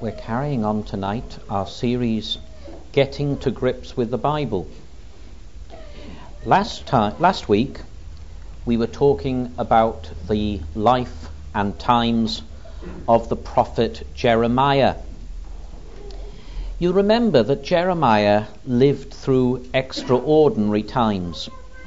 We're carrying on tonight our series, Getting to Grips with the Bible. Last week, we were talking about the life and times of the prophet Jeremiah. You remember that Jeremiah lived through extraordinary times.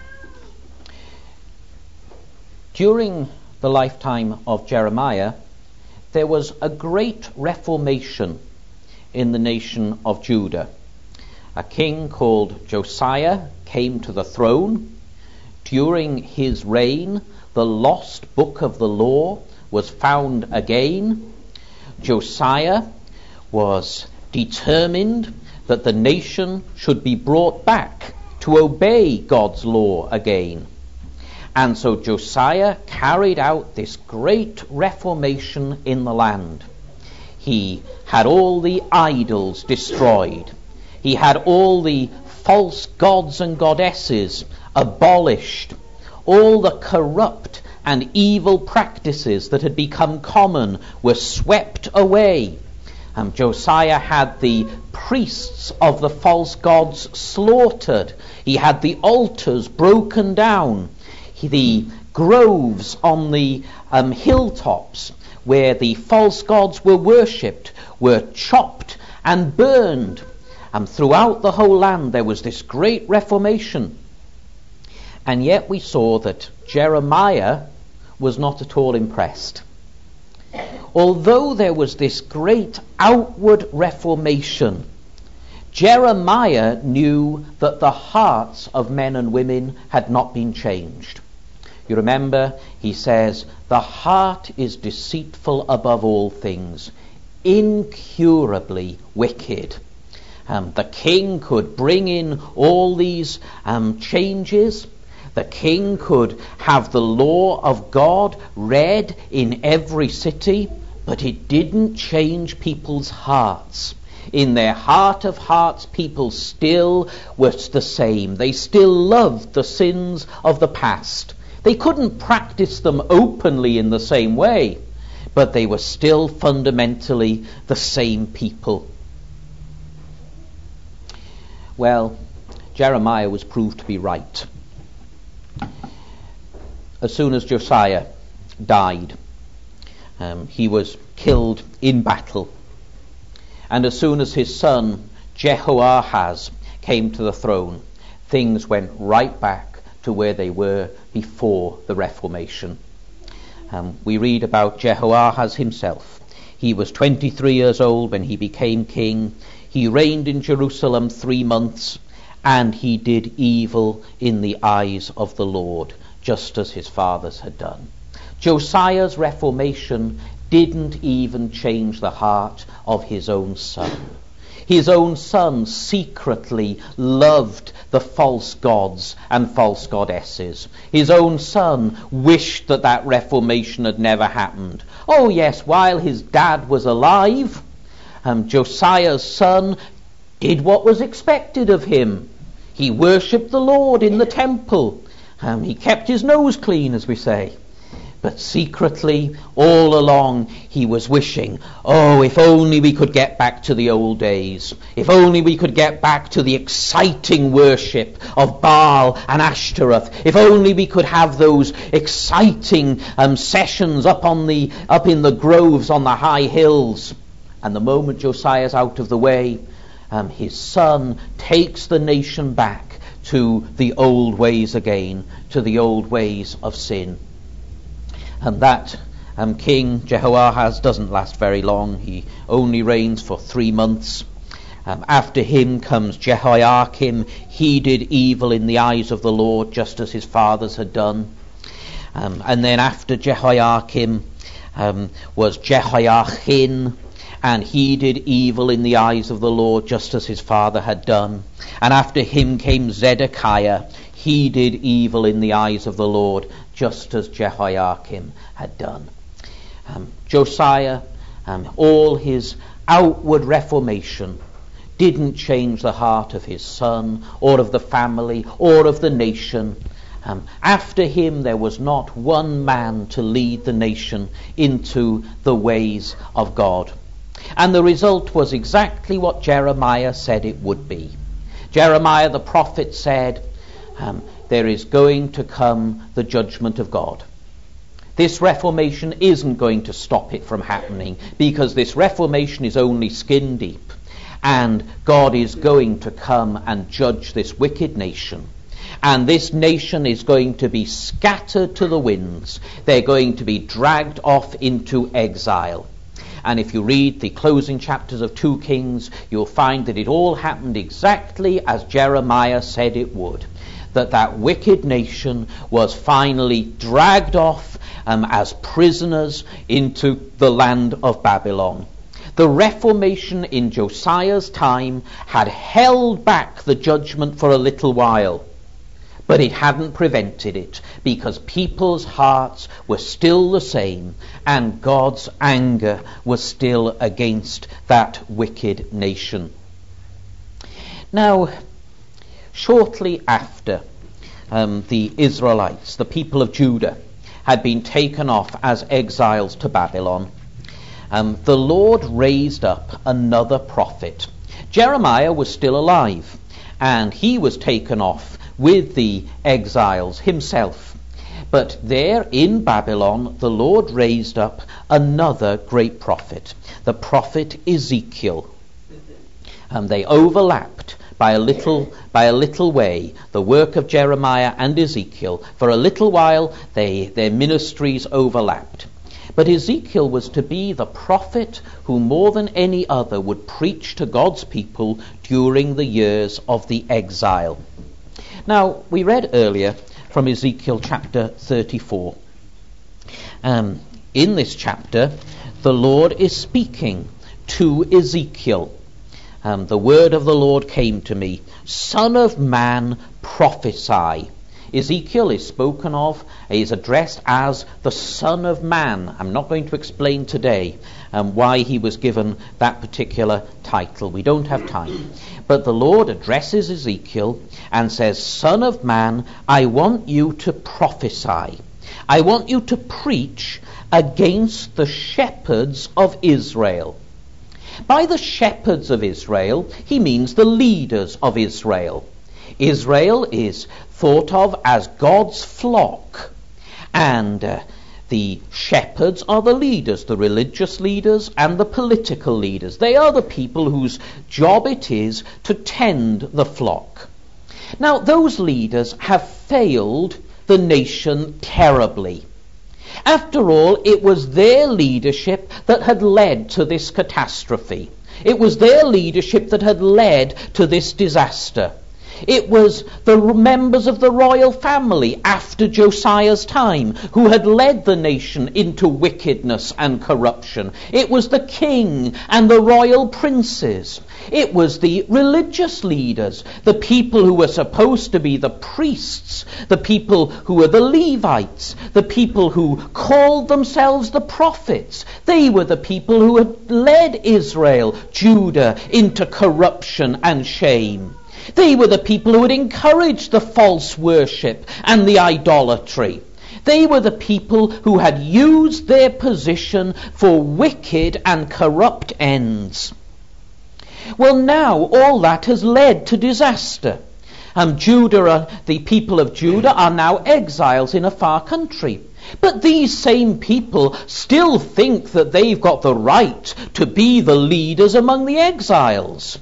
During the lifetime of Jeremiah, there was a great reformation in the nation of Judah. A king called Josiah came to the throne. During his reign, the lost book of the law was found again. Josiah was determined that the nation should be brought back to obey God's law again. And so Josiah carried out this great reformation in the land. He had all the idols destroyed. He had all the false gods and goddesses abolished. All the corrupt and evil practices that had become common were swept away. Josiah had the priests of the false gods slaughtered. He had the altars broken down. The groves on the hilltops where the false gods were worshipped were chopped and burned. Throughout the whole land there was this great reformation. And yet we saw that Jeremiah was not at all impressed. Although there was this great outward reformation, Jeremiah knew that the hearts of men and women had not been changed. You remember, he says, the heart is deceitful above all things, incurably wicked. The king could bring in all these changes. The king could have the law of God read in every city, but it didn't change people's hearts. In their heart of hearts, people still were the same. They still loved the sins of the past. They couldn't practice them openly in the same way, but they were still fundamentally the same people. Well, Jeremiah was proved to be right. As soon as Josiah died, he was killed in battle. And as soon as his son Jehoahaz came to the throne, things went right back to where they were before the Reformation. We read about Jehoahaz himself. He was 23 years old when he became king. He reigned in Jerusalem 3 months, and he did evil in the eyes of the Lord, just as his fathers had done. Josiah's reformation didn't even change the heart of his own son. His own son secretly loved the false gods and false goddesses. His own son wished that reformation had never happened. Oh yes, while his dad was alive, Josiah's son did what was expected of him. He worshipped the Lord in the temple. He kept his nose clean, as we say. But secretly, all along, he was wishing, oh, if only we could get back to the old days. If only we could get back to the exciting worship of Baal and Ashtaroth. If only we could have those exciting sessions up in the groves on the high hills. And the moment Josiah's out of the way, his son takes the nation back to the old ways again, to the old ways of sin. And that King Jehoahaz doesn't last very long. He only reigns for 3 months. After him comes Jehoiakim. He did evil in the eyes of the Lord, just as his fathers had done. And then after Jehoiakim was Jehoiachin, and he did evil in the eyes of the Lord, just as his father had done. And after him came Zedekiah. He did evil in the eyes of the Lord, just as Jehoiakim had done. Josiah, all his outward reformation didn't change the heart of his son, or of the family, or of the nation. After him there was not one man to lead the nation into the ways of God. And the result was exactly what Jeremiah said it would be. Jeremiah the prophet said, there is going to come the judgment of God. This reformation isn't going to stop it from happening, because this reformation is only skin deep, and God is going to come and judge this wicked nation. And this nation is going to be scattered to the winds. They're going to be dragged off into exile. And if you read the closing chapters of 2 Kings, you'll find that it all happened exactly as Jeremiah said it would. That wicked nation was finally dragged off as prisoners into the land of Babylon. The Reformation in Josiah's time had held back the judgment for a little while, but it hadn't prevented it, because people's hearts were still the same, and God's anger was still against that wicked nation. Now, shortly after the Israelites, the people of Judah, had been taken off as exiles to Babylon, the Lord raised up another prophet. Jeremiah was still alive, and he was taken off with the exiles himself. But there in Babylon, the Lord raised up another great prophet, the prophet Ezekiel. They overlapped by a little way, the work of Jeremiah and Ezekiel. For a little while, their ministries overlapped. But Ezekiel was to be the prophet who more than any other would preach to God's people during the years of the exile. Now, we read earlier from Ezekiel chapter 34. In this chapter, the Lord is speaking to Ezekiel. The word of the Lord came to me, Son of man, prophesy. Ezekiel is spoken of, is addressed as the Son of Man. I'm not going to explain today why he was given that particular title. We don't have time. But the Lord addresses Ezekiel and says, Son of man, I want you to prophesy. I want you to preach against the shepherds of Israel. By the shepherds of Israel, he means the leaders of Israel. Israel is thought of as God's flock, and the shepherds are the leaders, the religious leaders and the political leaders. They are the people whose job it is to tend the flock. Now, those leaders have failed the nation terribly. After all, it was their leadership that had led to this catastrophe. It was their leadership that had led to this disaster. It was the members of the royal family after Josiah's time who had led the nation into wickedness and corruption. It was the king and the royal princes. It was the religious leaders, the people who were supposed to be the priests, the people who were the Levites, the people who called themselves the prophets. They were the people who had led Israel, Judah, into corruption and shame. They were the people who had encouraged the false worship and the idolatry. They were the people who had used their position for wicked and corrupt ends. Well, now all that has led to disaster. The people of Judah are now exiles in a far country. But these same people still think that they've got the right to be the leaders among the exiles.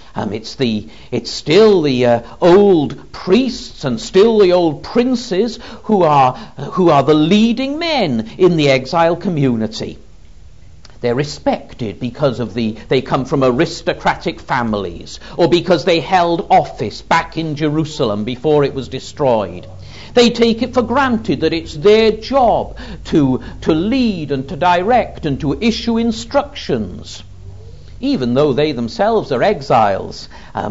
It's still the old priests and still the old princes who are the leading men in the exile community. They're respected because they come from aristocratic families, or because they held office back in Jerusalem before it was destroyed. They take it for granted that it's their job to lead and to direct and to issue instructions. Even though they themselves are exiles,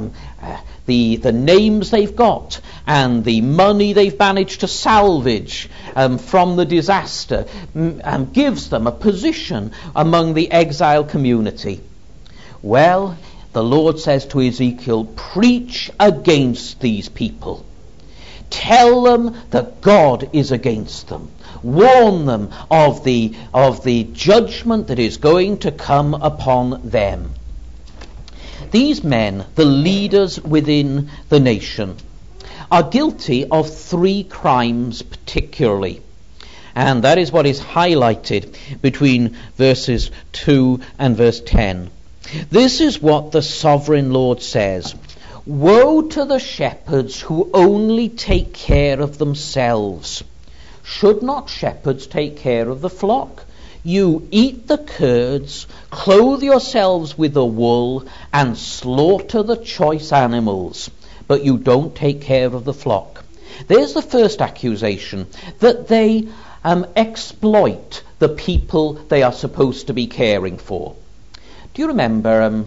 the names they've got and the money they've managed to salvage from the disaster gives them a position among the exile community. Well, the Lord says to Ezekiel, preach against these people. Tell them that God is against them. warn them of the judgment that is going to come upon them. These men, the leaders within the nation, are guilty of 3 crimes particularly. And that is what is highlighted between verses 2 and verse 10. This is what the sovereign Lord says: "Woe to the shepherds who only take care of themselves. Should not shepherds take care of the flock? You eat the curds, clothe yourselves with the wool, and slaughter the choice animals, but you don't take care of the flock." There's the first accusation, that they exploit the people they are supposed to be caring for. Do you remember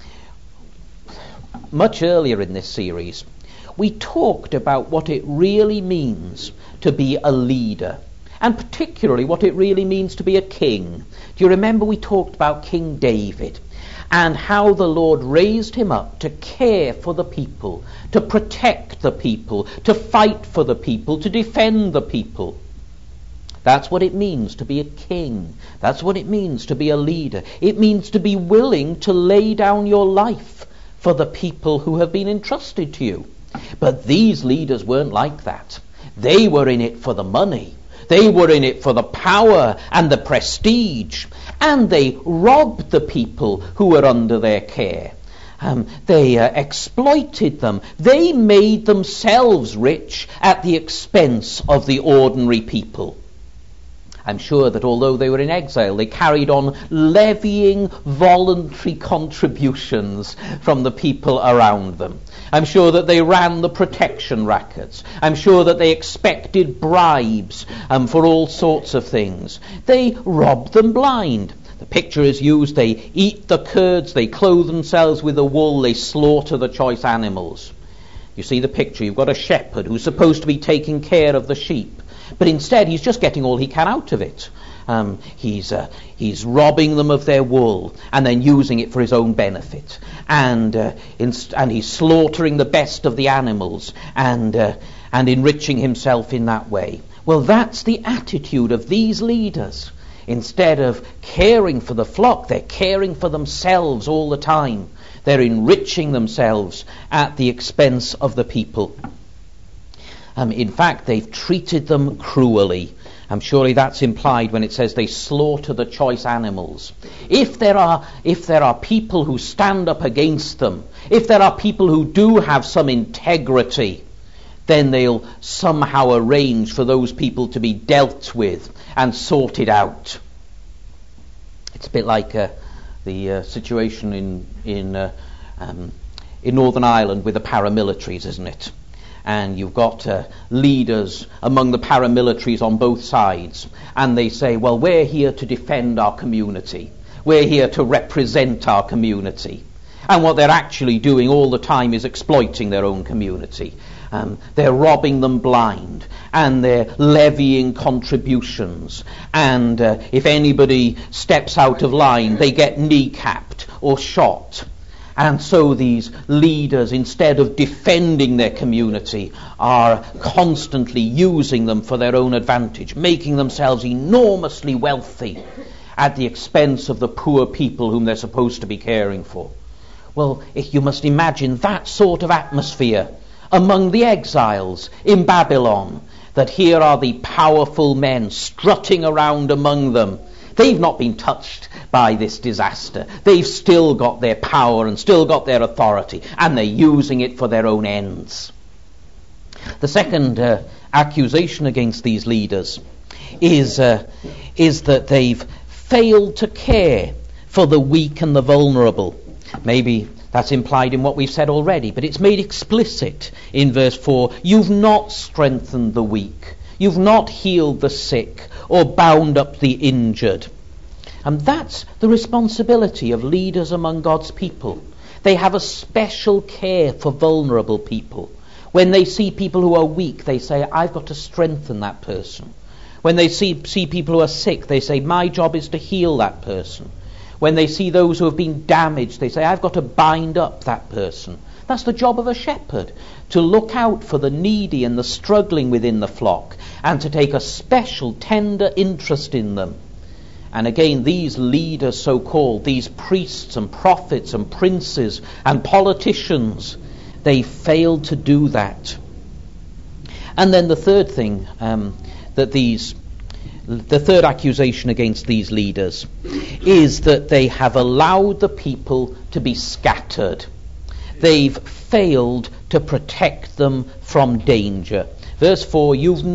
much earlier in this series we talked about what it really means to be a leader, and particularly what it really means to be a king? Do you remember we talked about King David and how the Lord raised him up to care for the people, to protect the people, to fight for the people, to defend the people? That's what it means to be a king. That's what it means to be a leader. It means to be willing to lay down your life for the people who have been entrusted to you. But these leaders weren't like that. They were in it for the money. They were in it for the power and the prestige. And they robbed the people who were under their care. They exploited them. They made themselves rich at the expense of the ordinary people. I'm sure that although they were in exile, they carried on levying voluntary contributions from the people around them. I'm sure that they ran the protection rackets. I'm sure that they expected bribes for all sorts of things. They robbed them blind. The picture is used: they eat the curds, they clothe themselves with the wool, they slaughter the choice animals. You see the picture. You've got a shepherd who's supposed to be taking care of the sheep, but instead he's just getting all he can out of it. He's robbing them of their wool and then using it for his own benefit, and he's slaughtering the best of the animals and enriching himself in that way. Well, that's the attitude of these leaders. Instead of caring for the flock, they're caring for themselves all the time. They're enriching themselves at the expense of the people. In fact, they've treated them cruelly. Surely that's implied when it says they slaughter the choice animals. If there are people who stand up against them, if there are people who do have some integrity, then they'll somehow arrange for those people to be dealt with and sorted out. It's a bit like the situation in Northern Ireland with the paramilitaries, isn't it? And you've got leaders among the paramilitaries on both sides, and they say, well, we're here to defend our community. We're here to represent our community. And what they're actually doing all the time is exploiting their own community. They're robbing them blind, and they're levying contributions. And if anybody steps out of line, they get kneecapped or shot. And so these leaders, instead of defending their community, are constantly using them for their own advantage, making themselves enormously wealthy at the expense of the poor people whom they're supposed to be caring for. Well, you must imagine that sort of atmosphere among the exiles in Babylon, that here are the powerful men strutting around among them. They've not been touched by this disaster. They've still got their power and still got their authority, and they're using it for their own ends. The second accusation against these leaders is that they've failed to care for the weak and the vulnerable. Maybe that's implied in what we've said already, but it's made explicit in verse 4. You've not strengthened the weak. You've not healed the sick or bound up the injured. And that's the responsibility of leaders among God's people. They have a special care for vulnerable people. When they see people who are weak, they say, I've got to strengthen that person. When they see people who are sick, they say, my job is to heal that person. When they see those who have been damaged, they say, I've got to bind up that person. That's the job of a shepherd, to look out for the needy and the struggling within the flock, and to take a special tender interest in them. And again, these leaders, so-called, these priests and prophets and princes and politicians, they failed to do that. And then the third thing, the third accusation against these leaders is that they have allowed the people to be scattered. They've failed to protect them from danger. Verse 4,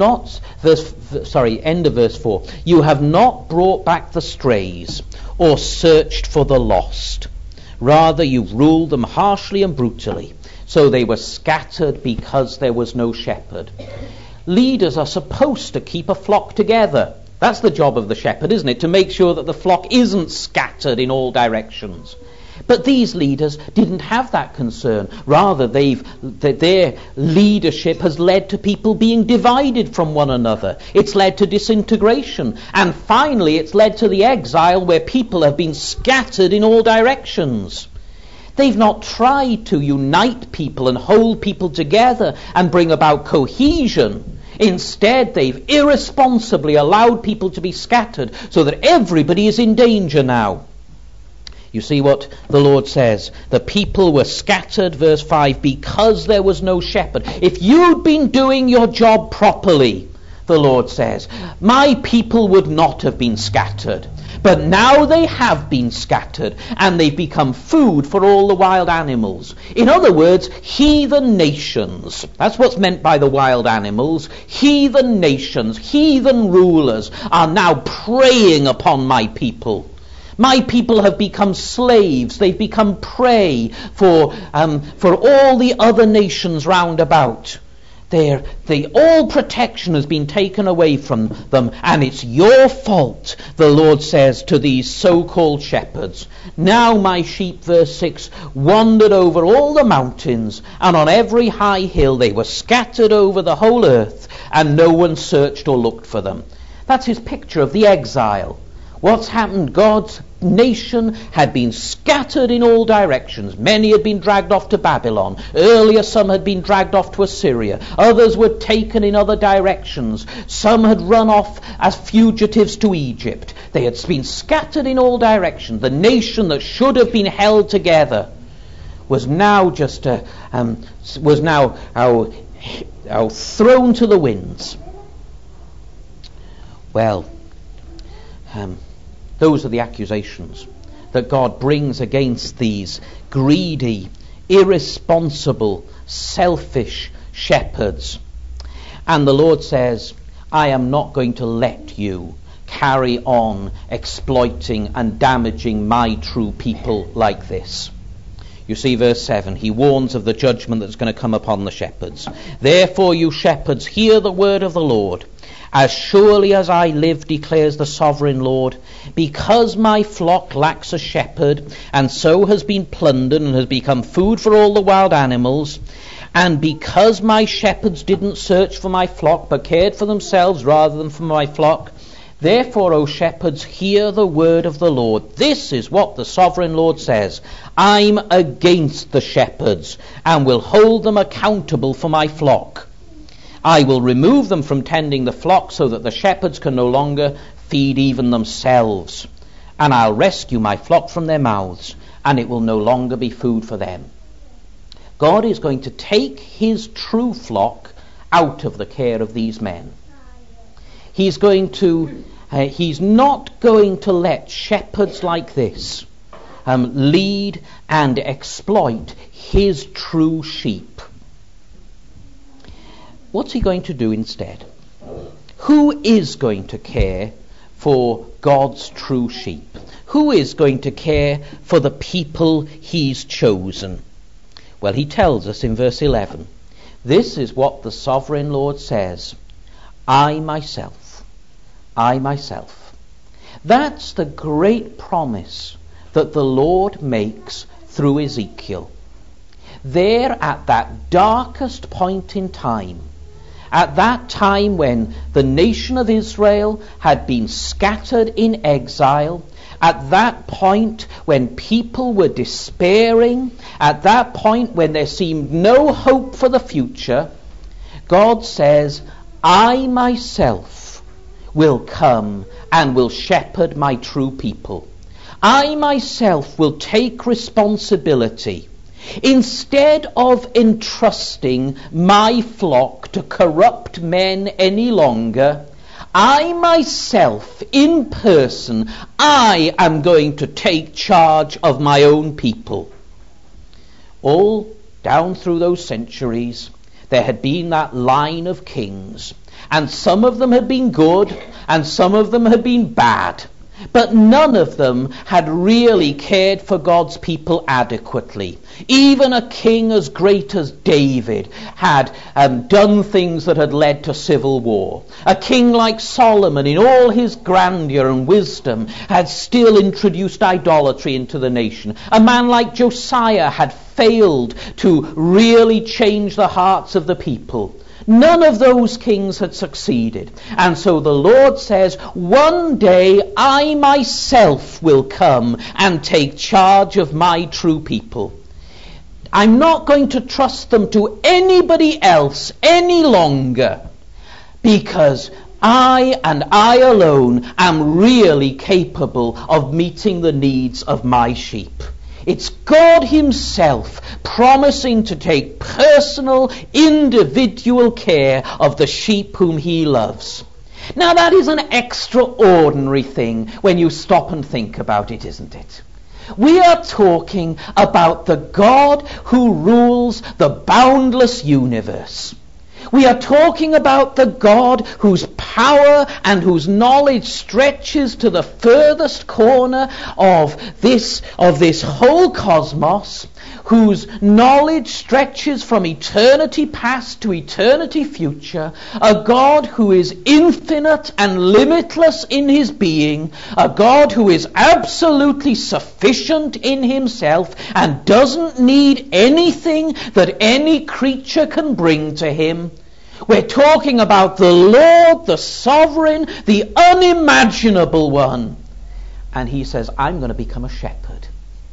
end of verse 4. You have not brought back the strays or searched for the lost. Rather, you've ruled them harshly and brutally. So they were scattered because there was no shepherd. Leaders are supposed to keep a flock together. That's the job of the shepherd, isn't it? To make sure that the flock isn't scattered in all directions. But these leaders didn't have that concern. Rather, their leadership has led to people being divided from one another. It's led to disintegration. And finally, it's led to the exile where people have been scattered in all directions. They've not tried to unite people and hold people together and bring about cohesion. Instead, they've irresponsibly allowed people to be scattered so that everybody is in danger now. You see what the Lord says. The people were scattered, verse 5, because there was no shepherd. If you'd been doing your job properly, the Lord says, my people would not have been scattered. But now they have been scattered, and they've become food for all the wild animals. In other words, heathen nations. That's what's meant by the wild animals. Heathen nations, heathen rulers are now preying upon my people. My people have become slaves. They've become prey for all the other nations round about. All protection has been taken away from them, and it's your fault, the Lord says to these so-called shepherds. Now my sheep, verse 6, wandered over all the mountains, and on every high hill they were scattered over the whole earth, and no one searched or looked for them. That's his picture of the exile. What's happened? God's nation had been scattered in all directions. Many had been dragged off to Babylon. Earlier, some had been dragged off to Assyria. Others were taken in other directions. Some had run off as fugitives to Egypt. They had been scattered in all directions. The nation that should have been held together was now thrown to the winds. Well, those are the accusations that God brings against these greedy, irresponsible, selfish shepherds. And the Lord says, I am not going to let you carry on exploiting and damaging my true people like this. You see, verse 7, he warns of the judgment that's going to come upon the shepherds. Therefore, you shepherds, hear the word of the Lord. As surely as I live, declares the sovereign Lord, because my flock lacks a shepherd, and so has been plundered and has become food for all the wild animals, and because my shepherds didn't search for my flock, but cared for themselves rather than for my flock, therefore, O shepherds, hear the word of the Lord. This is what the sovereign Lord says. I'm against the shepherds, and will hold them accountable for my flock. I will remove them from tending the flock so that the shepherds can no longer feed even themselves. And I'll rescue my flock from their mouths, and it will no longer be food for them. God is going to take his true flock out of the care of these men. He's not going to let shepherds like this lead and exploit his true sheep. What's he going to do instead? Who is going to care for God's true sheep? Who is going to care for the people he's chosen? Well, he tells us in verse 11, this is what the sovereign Lord says, I myself. That's the great promise that the Lord makes through Ezekiel. There at that darkest point in time, at that time when the nation of Israel had been scattered in exile, At that point when people were despairing, at that point when there seemed no hope for the future, God says, I myself will come and will shepherd my true people. I myself will take responsibility. Instead of entrusting my flock to corrupt men any longer, I myself, in person, I am going to take charge of my own people. All down through those centuries, there had been that line of kings, and some of them had been good, and some of them had been bad. But none of them had really cared for God's people adequately. Even a king as great as David had done things that had led to civil war. A king like Solomon, in all his grandeur and wisdom, had still introduced idolatry into the nation. A man like Josiah had failed to really change the hearts of the people. None of those kings had succeeded. And so the Lord says, one day I myself will come and take charge of my true people. I'm not going to trust them to anybody else any longer, because I and I alone am really capable of meeting the needs of my sheep. It's God himself promising to take personal, individual care of the sheep whom he loves. Now that is an extraordinary thing when you stop and think about it, isn't it? We are talking about the God who rules the boundless universe. We are talking about the God whose power and whose knowledge stretches to the furthest corner of this whole cosmos, whose knowledge stretches from eternity past to eternity future, a God who is infinite and limitless in his being, a God who is absolutely sufficient in himself and doesn't need anything that any creature can bring to him. We're talking about the Lord, the sovereign, the unimaginable one. And he says, I'm going to become a shepherd.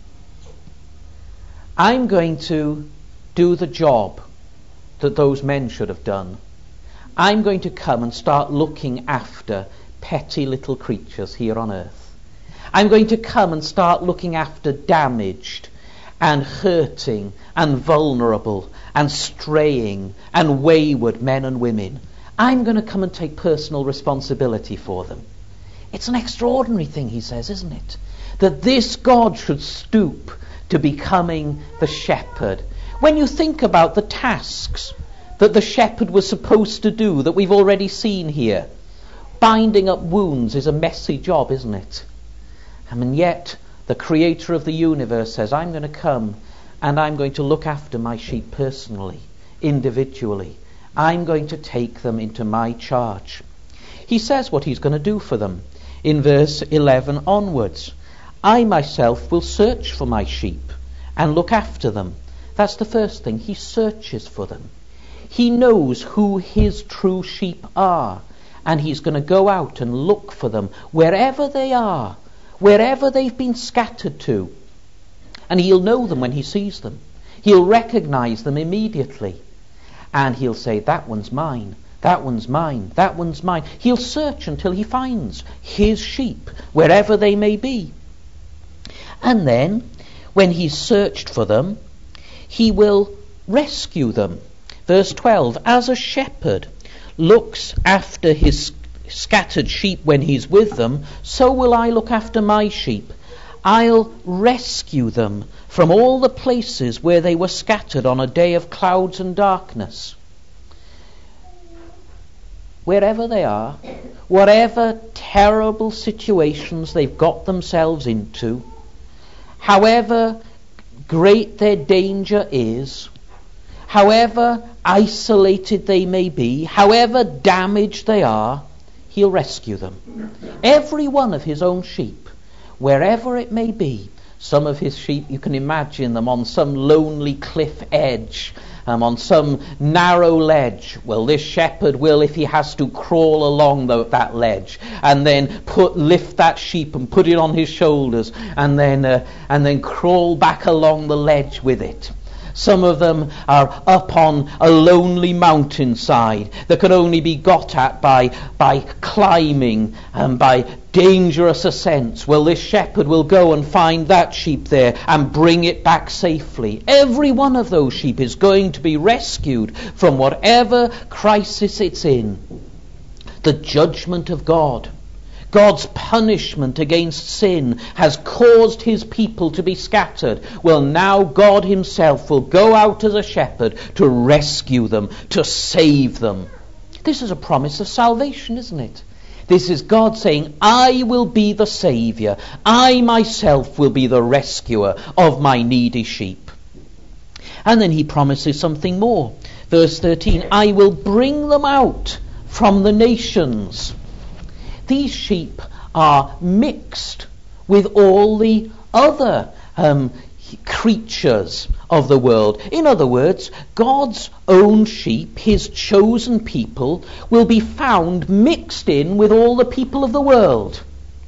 I'm going to do the job that those men should have done. I'm going to come and start looking after petty little creatures here on earth. I'm going to come and start looking after damaged and hurting and vulnerable and straying and wayward men and women. I'm going to come and take personal responsibility for them. It's an extraordinary thing, he says, isn't it? That this God should stoop to becoming the shepherd. When you think about the tasks that the shepherd was supposed to do that we've already seen here, binding up wounds is a messy job, isn't it? And yet the creator of the universe says, I'm going to come and I'm going to look after my sheep personally, individually. I'm going to take them into my charge. He says what he's going to do for them in verse 11 onwards. I myself will search for my sheep and look after them. That's the first thing. He searches for them. He knows who his true sheep are, and he's going to go out and look for them wherever they are, wherever they've been scattered to. And he'll know them when he sees them. He'll recognize them immediately. And he'll say, that one's mine, that one's mine, that one's mine. He'll search until he finds his sheep, wherever they may be. And then, when he's searched for them, he will rescue them. Verse 12, as a shepherd looks after his scattered sheep when he's with them, so will I look after my sheep. I'll rescue them from all the places where they were scattered on a day of clouds and darkness. Wherever they are, whatever terrible situations they've got themselves into, however great their danger is, however isolated they may be, however damaged they are, he'll rescue them. Every one of his own sheep, wherever it may be, Some of his sheep, you can imagine them on some lonely cliff edge, on some narrow ledge. Well, this shepherd will, if he has to, crawl along that ledge, and then lift that sheep and put it on his shoulders, and then crawl back along the ledge with it. Some of them are up on a lonely mountainside that can only be got at by climbing and by dangerous ascents. Well, this shepherd will go and find that sheep there and bring it back safely. Every one of those sheep is going to be rescued from whatever crisis it's in. The judgment of God, God's punishment against sin, has caused his people to be scattered. Well, now God himself will go out as a shepherd to rescue them, to save them. This is a promise of salvation, isn't it? This is God saying, I will be the Saviour. I myself will be the rescuer of my needy sheep. And then he promises something more. Verse 13, I will bring them out from the nations. These sheep are mixed with all the other creatures of the world. In other words, God's own sheep, his chosen people, will be found mixed in with all the people of the world.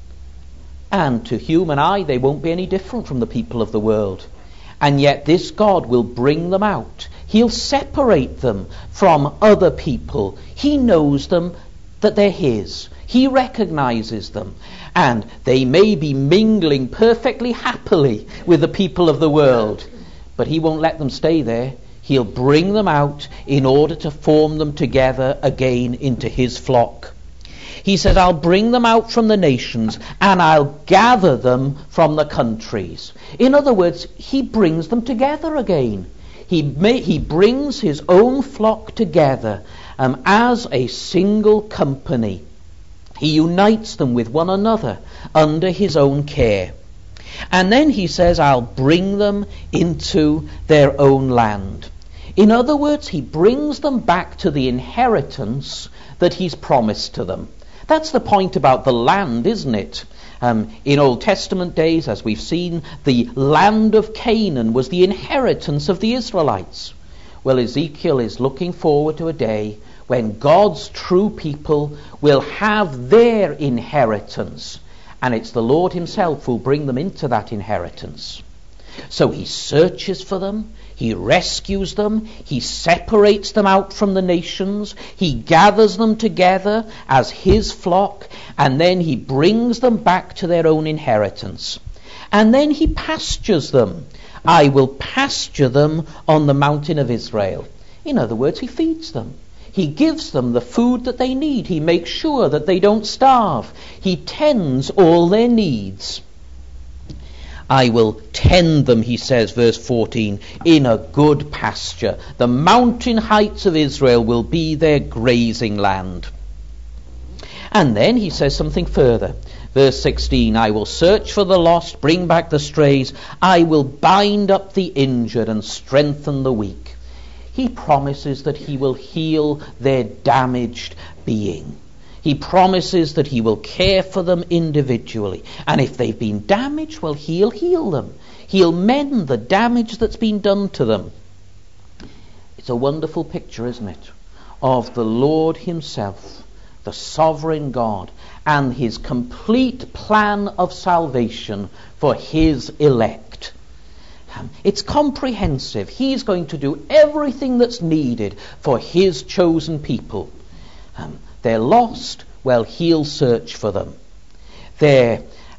And to human eye, they won't be any different from the people of the world. And yet this God will bring them out. He'll separate them from other people. He knows them, that they're his. He recognizes them, and they may be mingling perfectly happily with the people of the world, but he won't let them stay there. He'll bring them out in order to form them together again into his flock. He says, I'll bring them out from the nations, and I'll gather them from the countries. In other words, he brings them together again. He brings his own flock together as a single company. He unites them with one another under his own care. And then he says, I'll bring them into their own land. In other words, he brings them back to the inheritance that he's promised to them. That's the point about the land, isn't it? In Old Testament days, as we've seen, the land of Canaan was the inheritance of the Israelites. Well, Ezekiel is looking forward to a day when God's true people will have their inheritance, and it's the Lord himself who will bring them into that inheritance. So he searches for them, he rescues them, he separates them out from the nations, he gathers them together as his flock, and then he brings them back to their own inheritance. And then he pastures them. I will pasture them on the mountain of Israel. In other words, he feeds them. He gives them the food that they need. He makes sure that they don't starve. He tends all their needs. I will tend them, he says, verse 14, in a good pasture. The mountain heights of Israel will be their grazing land. And then he says something further. Verse 16, I will search for the lost, bring back the strays. I will bind up the injured and strengthen the weak. He promises that he will heal their damaged being. He promises that he will care for them individually. And if they've been damaged, well, he'll heal them. He'll mend the damage that's been done to them. It's a wonderful picture, isn't it, of the Lord himself, the sovereign God, and his complete plan of salvation for his elect. It's comprehensive. He's going to do everything that's needed for his chosen people. They're lost, well, he'll search for them. They're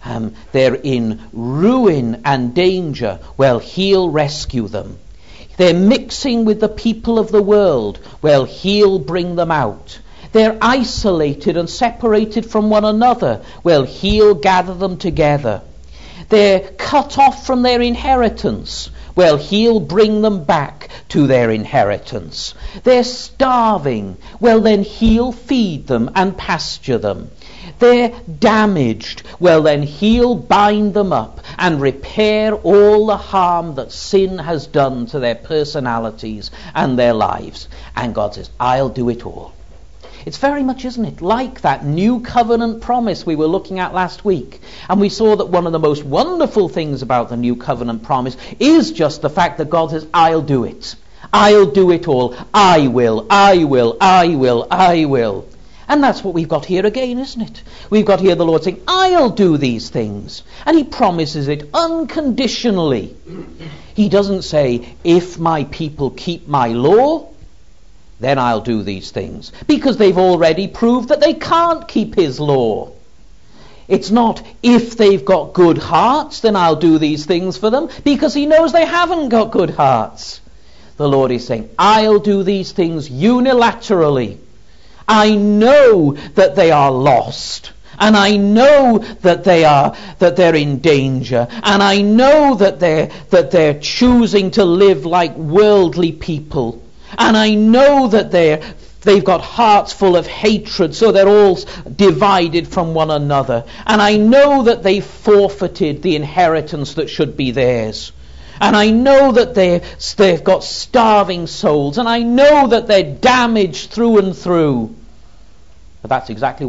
in ruin and danger, well, he'll rescue them. They're mixing with the people of the world, well, he'll bring them out. They're isolated and separated from one another, well, he'll gather them together. They're cut off from their inheritance. Well, he'll bring them back to their inheritance. They're starving. Well, then he'll feed them and pasture them. They're damaged. Well, then he'll bind them up and repair all the harm that sin has done to their personalities and their lives. And God says, I'll do it all. It's very much, isn't it, like that new covenant promise we were looking at last week. And we saw that one of the most wonderful things about the new covenant promise is just the fact that God says, I'll do it. I'll do it all. I will, I will, I will, I will. And that's what we've got here again, isn't it? We've got here the Lord saying, I'll do these things. And he promises it unconditionally. He doesn't say, if my people keep my law, then I'll do these things. Because they've already proved that they can't keep his law. It's not, if they've got good hearts, then I'll do these things for them. Because he knows they haven't got good hearts. The Lord is saying, I'll do these things unilaterally. I know that they are lost. And I know that they're in danger. And I know that they're choosing to live like worldly people. And I know that they've got hearts full of hatred, so they're all divided from one another. And I know that they forfeited the inheritance that should be theirs. And I know that they've got starving souls. And I know that they're damaged through and through. But that's exactly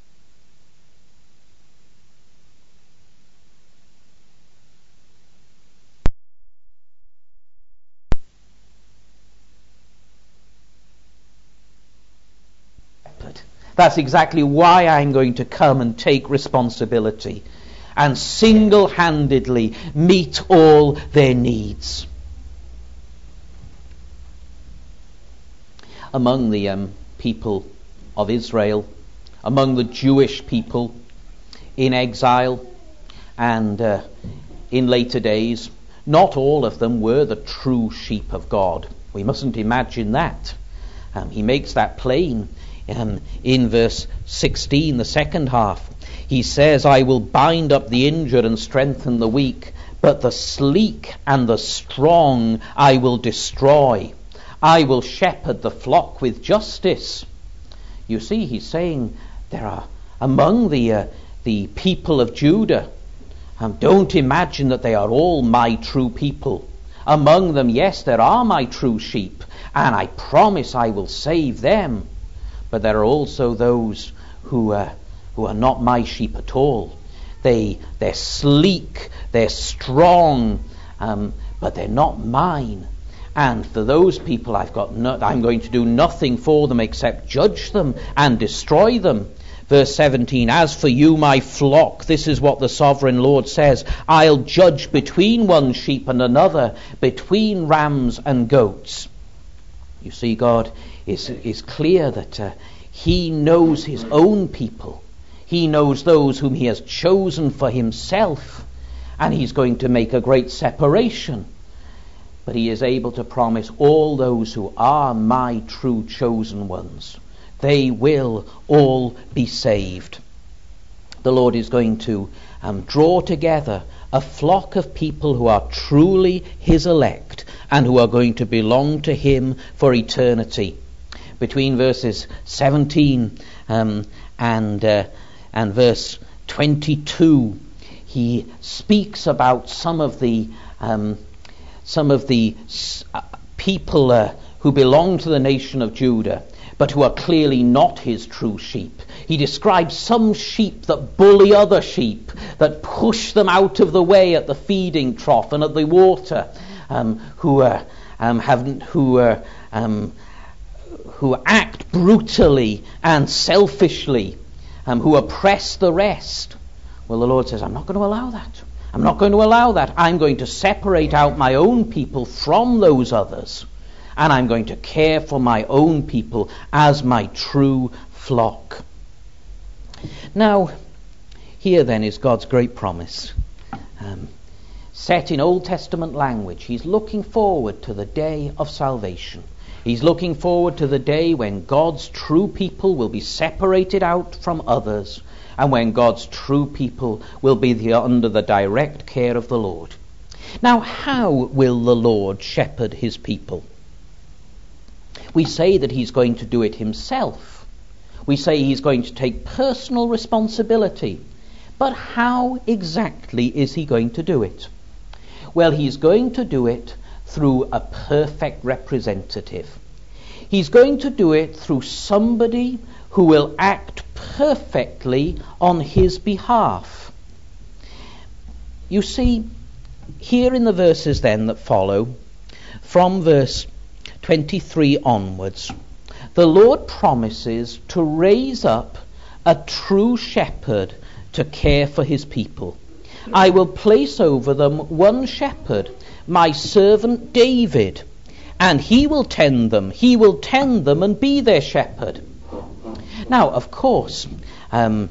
That's exactly why I'm going to come and take responsibility and single-handedly meet all their needs. Among the people of Israel, among the Jewish people in exile and in later days, not all of them were the true sheep of God. We mustn't imagine that. He makes that plain. In verse 16, the second half, he says, I will bind up the injured and strengthen the weak, but the sleek and the strong I will destroy. I will shepherd the flock with justice. You see, he's saying there are among the people of Judah, don't imagine that they are all my true people. Among them, yes, there are my true sheep, and I promise I will save them. But there are also those who are not my sheep at all. They're sleek, they're strong, but they're not mine. And for those people, I'm going to do nothing for them except judge them and destroy them. Verse 17, as for you, my flock, this is what the sovereign Lord says, I'll judge between one sheep and another, between rams and goats. You see, God is clear that he knows his own people. He knows those whom he has chosen for himself, and he's going to make a great separation. But he is able to promise all those who are my true chosen ones, they will all be saved. The Lord is going to draw together a flock of people who are truly his elect and who are going to belong to him for eternity. Between verses 17 and verse 22, he speaks about some of the people who belong to the nation of Judah, but who are clearly not his true sheep. He describes some sheep that bully other sheep, that push them out of the way at the feeding trough and at the water, who act brutally and selfishly, who oppress the rest. Well, the Lord says, I'm not going to allow that. I'm not going to allow that. I'm going to separate out my own people from those others, and I'm going to care for my own people as my true flock. Now, here then is God's great promise. Set in Old Testament language, he's looking forward to the day of salvation. He's looking forward to the day when God's true people will be separated out from others, and when God's true people will be under the direct care of the Lord. Now, how will the Lord shepherd his people? We say that he's going to do it himself. We say he's going to take personal responsibility. But how exactly is he going to do it? Well, he's going to do it through a perfect representative. He's going to do it through somebody who will act perfectly on his behalf. You see, here in the verses then that follow, from verse 23 onwards, the Lord promises to raise up a true shepherd to care for his people. I will place over them one shepherd, my servant David, and he will tend them. He will tend them and be their shepherd. Now, of course, King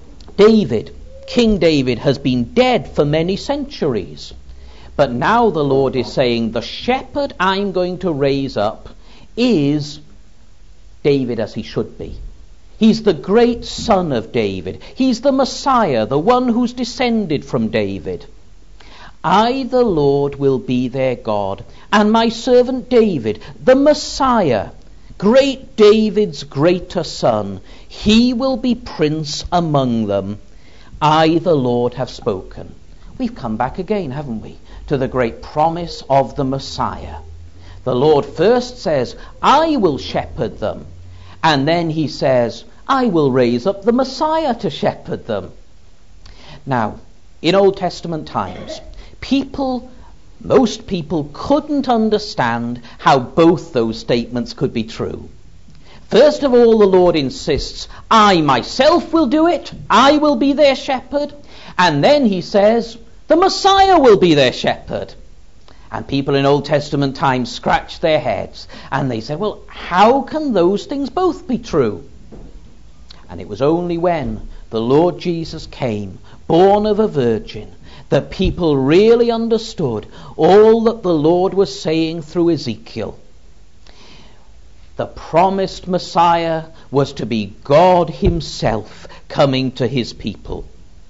David has been dead for many centuries. But now the Lord is saying, the shepherd I'm going to raise up is David as he should be. He's the great son of David. He's the Messiah, the one who's descended from David. I, the Lord, will be their God, and my servant David, the Messiah, great David's greater son, he will be prince among them. I, the Lord, have spoken. We've come back again, haven't we, to the great promise of the Messiah. The Lord first says, I will shepherd them. And then he says, I will raise up the Messiah to shepherd them. Now, in Old Testament times, most people couldn't understand how both those statements could be true. First of all, the Lord insists, I myself will do it. I will be their shepherd. And then he says, the Messiah will be their shepherd. And people in Old Testament times scratched their heads and they said, well, how can those things both be true? And it was only when the Lord Jesus came, born of a virgin, that people really understood all that the Lord was saying through Ezekiel. The promised Messiah was to be God himself coming to his people.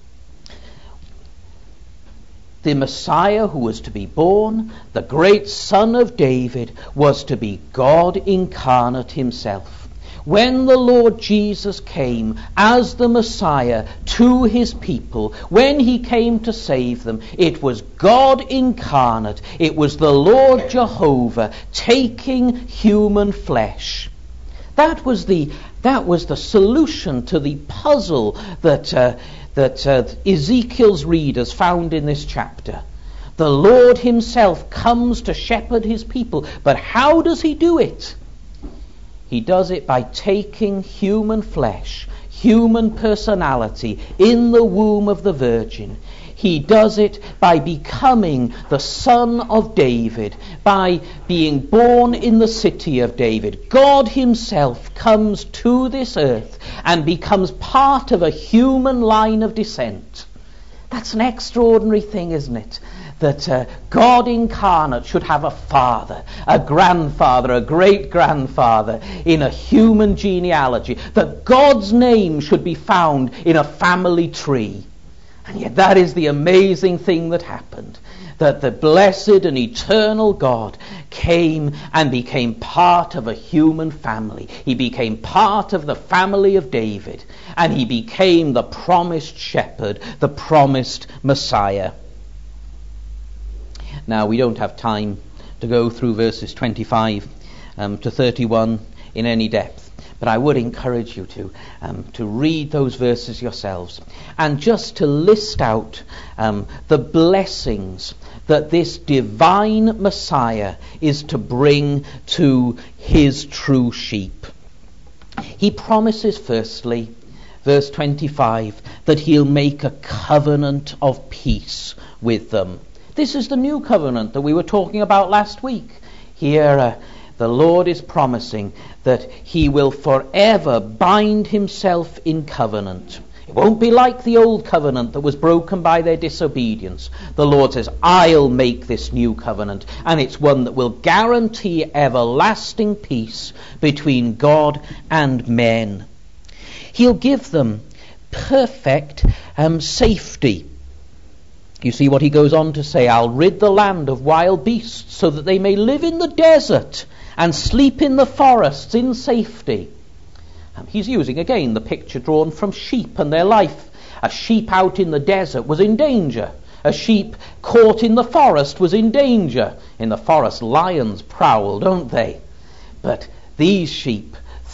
The Messiah who was to be born, the great Son of David, was to be God incarnate himself. When the Lord Jesus came as the Messiah to his people, when he came to save them, it was God incarnate. It was the Lord Jehovah taking human flesh. That was the solution to the puzzle that Ezekiel's readers found in this chapter. The Lord himself comes to shepherd his people. But how does he do it? He does it by taking human flesh, human personality in the womb of the Virgin. He does it by becoming the Son of David, by being born in the city of David. God himself comes to this earth and becomes part of a human line of descent. That's an extraordinary thing, isn't it? That God incarnate should have a father, a grandfather, a great-grandfather in a human genealogy. That God's name should be found in a family tree. And yet that is the amazing thing that happened. That the blessed and eternal God came and became part of a human family. He became part of the family of David. And he became the promised shepherd, the promised Messiah. Now, we don't have time to go through verses 25 to 31 in any depth, but I would encourage you to read those verses yourselves and just to list out the blessings that this divine Messiah is to bring to his true sheep. He promises, firstly, verse 25, that he'll make a covenant of peace with them. This is the new covenant that we were talking about last week. Here the Lord is promising that he will forever bind himself in covenant. It won't be like the old covenant that was broken by their disobedience. The Lord says, I'll make this new covenant, and it's one that will guarantee everlasting peace between God and men. He'll give them perfect safety. You see what he goes on to say, I'll rid the land of wild beasts so that they may live in the desert and sleep in the forests in safety. He's using again the picture drawn from sheep and their life. A sheep out in the desert was in danger. A sheep caught in the forest was in danger. In the forest, lions prowl, don't they? But these sheep,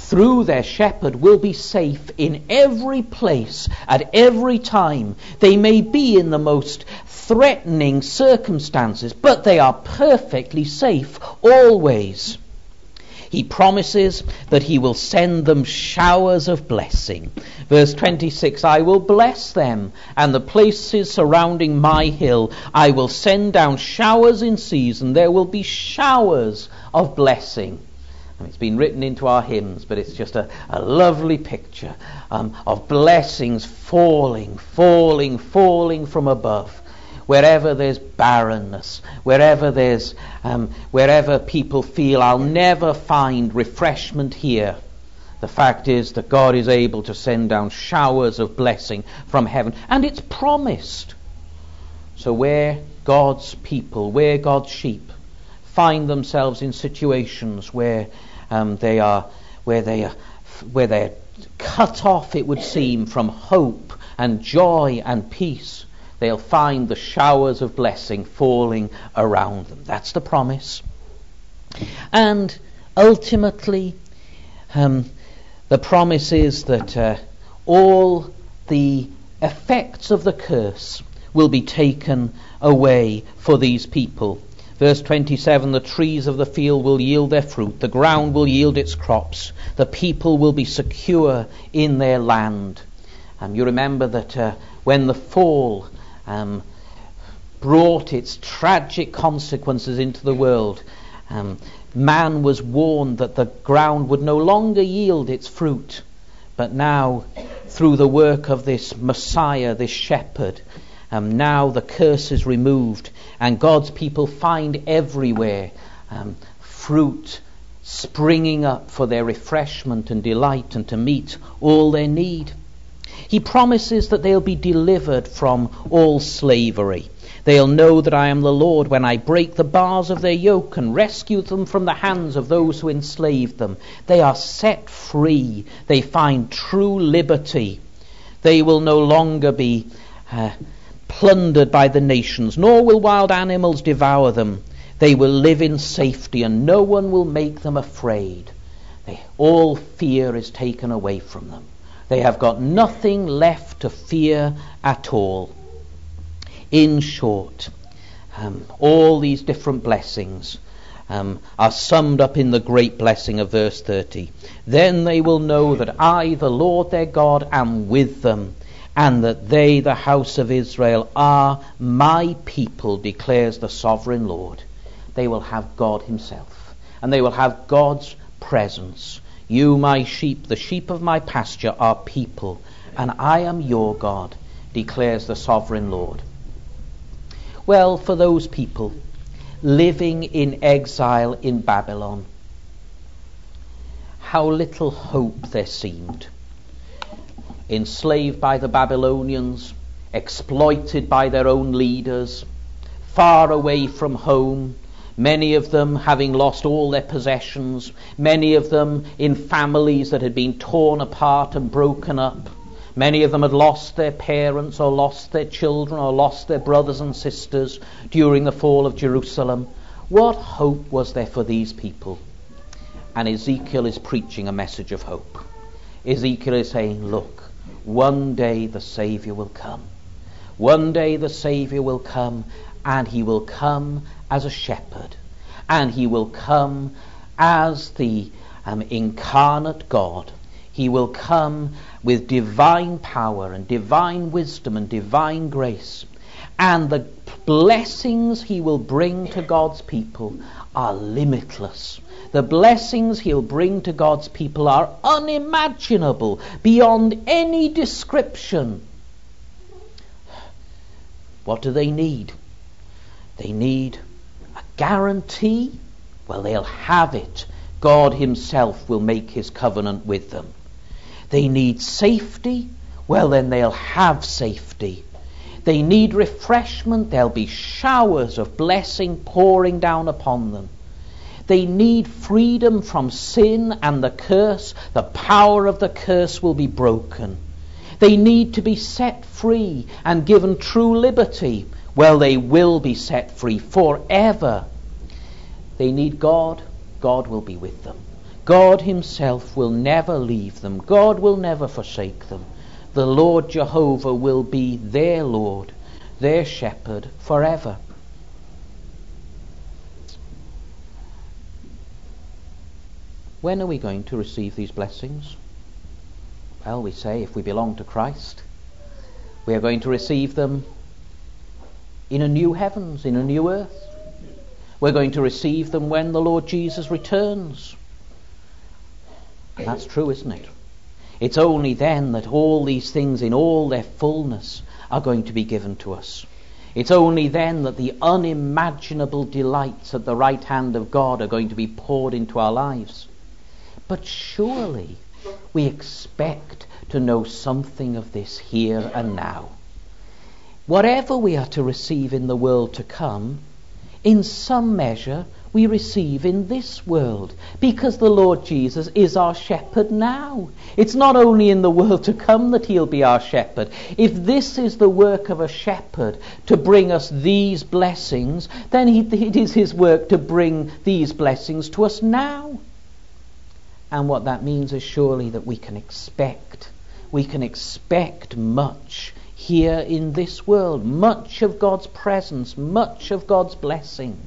through their shepherd, will be safe in every place, at every time. They may be in the most threatening circumstances, but they are perfectly safe always. He promises that he will send them showers of blessing. Verse 26, I will bless them and the places surrounding my hill. I will send down showers in season. There will be showers of blessing. And it's been written into our hymns, but it's just a lovely picture of blessings falling from above. Wherever there's barrenness, wherever people feel I'll never find refreshment here, the fact is that God is able to send down showers of blessing from heaven, and it's promised. So where God's people, where God's sheep find themselves in situations where they're cut off, it would seem, from hope and joy and peace, they'll find the showers of blessing falling around them. That's the promise. And ultimately, the promise is that all the effects of the curse will be taken away for these people. Verse 27, the trees of the field will yield their fruit, the ground will yield its crops, the people will be secure in their land. You remember that when the fall brought its tragic consequences into the world, man was warned that the ground would no longer yield its fruit. But now, through the work of this Messiah, this shepherd, now the curse is removed, and God's people find everywhere fruit springing up for their refreshment and delight and to meet all their need. He promises that they'll be delivered from all slavery. They'll know that I am the Lord when I break the bars of their yoke and rescue them from the hands of those who enslaved them. They are set free. They find true liberty. They will no longer be plundered by the nations, nor will wild animals devour them. They will live in safety, and no one will make them afraid. All fear is taken away from them. They have got nothing left to fear at all. In short, all these different blessings are summed up in the great blessing of verse 30. Then they will know that I, the Lord their God, am with them, and that they, the house of Israel, are my people, declares the sovereign Lord. They will have God himself, and they will have God's presence. You, my sheep, the sheep of my pasture, are people, and I am your God, declares the sovereign Lord. Well, for those people living in exile in Babylon, how little hope there seemed. Enslaved by the Babylonians, exploited by their own leaders, far away from home, many of them having lost all their possessions, many of them in families that had been torn apart and broken up. Many of them had lost their parents or lost their children or lost their brothers and sisters during the fall of Jerusalem. What hope was there for these people? And Ezekiel is preaching a message of hope. Ezekiel is saying, look, one day the Saviour will come. One day the Saviour will come, and he will come as a shepherd, and he will come as the incarnate God. He will come with divine power and divine wisdom and divine grace, and the blessings he will bring to God's people are limitless. The blessings he'll bring to God's people are unimaginable, beyond any description. What do they need? They need a guarantee. Well, they'll have it. God himself will make his covenant with them. They need safety. Well, then they'll have safety. They need refreshment. There'll be showers of blessing pouring down upon them. They need freedom from sin and the curse. The power of the curse will be broken. They need to be set free and given true liberty. Well, they will be set free forever. They need God. God will be with them. God himself will never leave them. God will never forsake them. The Lord Jehovah will be their Lord, their shepherd forever. When are we going to receive these blessings? Well, we say if we belong to Christ, we are going to receive them in a new heavens, in a new earth. We're going to receive them when the Lord Jesus returns. And that's true, isn't it? It's only then that all these things in all their fullness are going to be given to us. It's only then that the unimaginable delights at the right hand of God are going to be poured into our lives. But surely we expect to know something of this here and now. Whatever we are to receive in the world to come, in some measure we receive in this world, because the Lord Jesus is our shepherd now. It's not only in the world to come that he'll be our shepherd. If this is the work of a shepherd to bring us these blessings, then it is his work to bring these blessings to us now. And what that means is surely that we can expect much here in this world, much of God's presence, much of God's blessing.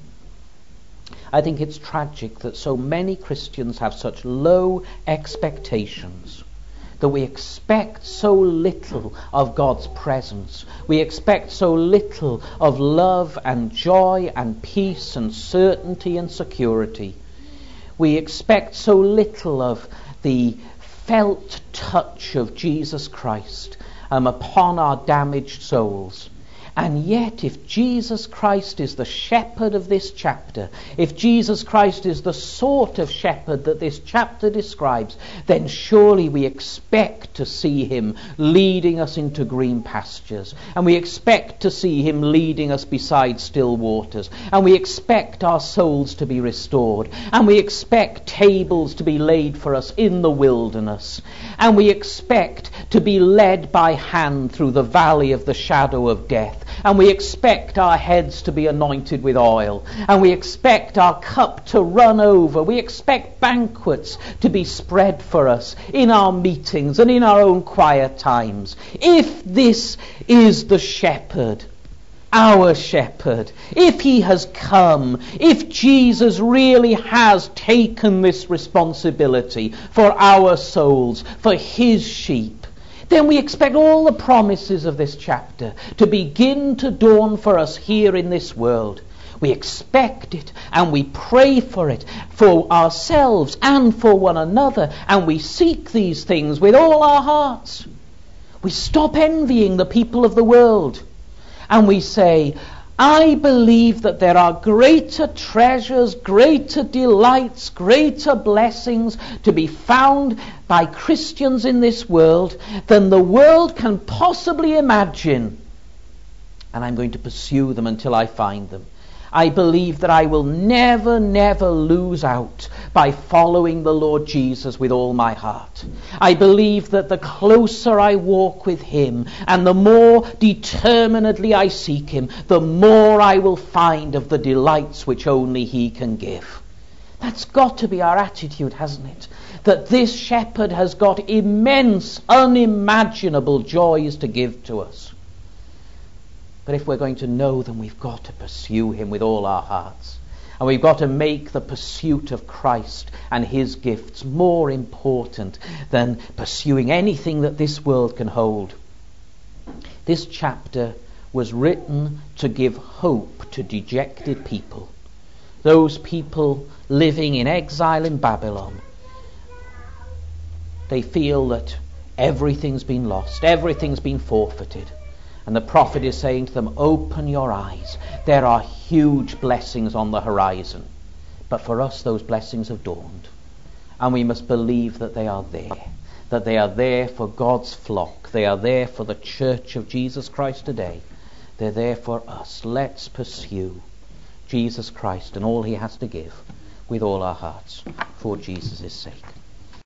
I think it's tragic that so many Christians have such low expectations, that we expect so little of God's presence. We expect so little of love and joy and peace and certainty and security. We expect so little of the felt touch of Jesus Christ upon our damaged souls. And yet, if Jesus Christ is the shepherd of this chapter, if Jesus Christ is the sort of shepherd that this chapter describes, then surely we expect to see him leading us into green pastures. And we expect to see him leading us beside still waters. And we expect our souls to be restored. And we expect tables to be laid for us in the wilderness. And we expect to be led by hand through the valley of the shadow of death. And we expect our heads to be anointed with oil. And we expect our cup to run over. We expect banquets to be spread for us in our meetings and in our own quiet times. If this is the shepherd, our shepherd, if he has come, if Jesus really has taken this responsibility for our souls, for his sheep, then we expect all the promises of this chapter to begin to dawn for us here in this world. We expect it and we pray for it, for ourselves and for one another, and we seek these things with all our hearts. We stop envying the people of the world and we say, I believe that there are greater treasures, greater delights, greater blessings to be found by Christians in this world than the world can possibly imagine. And I'm going to pursue them until I find them. I believe that I will never, never lose out by following the Lord Jesus with all my heart. I believe that the closer I walk with him and the more determinedly I seek him, the more I will find of the delights which only he can give. That's got to be our attitude, hasn't it? That this shepherd has got immense, unimaginable joys to give to us. But if we're going to know them, we've got to pursue him with all our hearts. And we've got to make the pursuit of Christ and his gifts more important than pursuing anything that this world can hold. This chapter was written to give hope to dejected people. Those people living in exile in Babylon. They feel that everything's been lost, everything's been forfeited. And the prophet is saying to them, open your eyes. There are huge blessings on the horizon. But for us, those blessings have dawned. And we must believe that they are there. That they are there for God's flock. They are there for the church of Jesus Christ today. They're there for us. Let's pursue Jesus Christ and all he has to give with all our hearts for Jesus' sake.